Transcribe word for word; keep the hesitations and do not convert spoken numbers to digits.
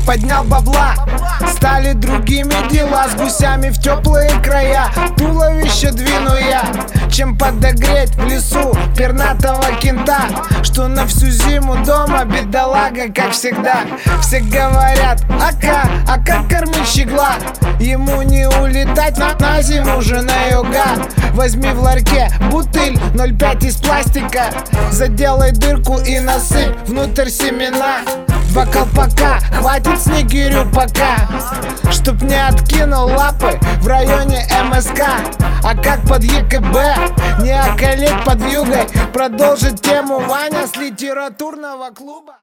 поднял бабла. Стали другими дела, с гусями в теплые края. Туловище двину я, чем подогреть в лесу пернатого кента, что на всю зиму дома бедолага, как всегда. Все говорят, ака, а как кормить щегла? Ему не улетать на, на зиму же на юга. Возьми в ларьке бутыль ноль пять из пластика, заделай дырку и насыпь внутрь семена. Два колпака, хватит снегирю пока, чтоб не откинул лапы в районе эм эс ка. А как под е ка бэ не околеть под вьюгой? Продолжит тему Ваня с литературного клуба.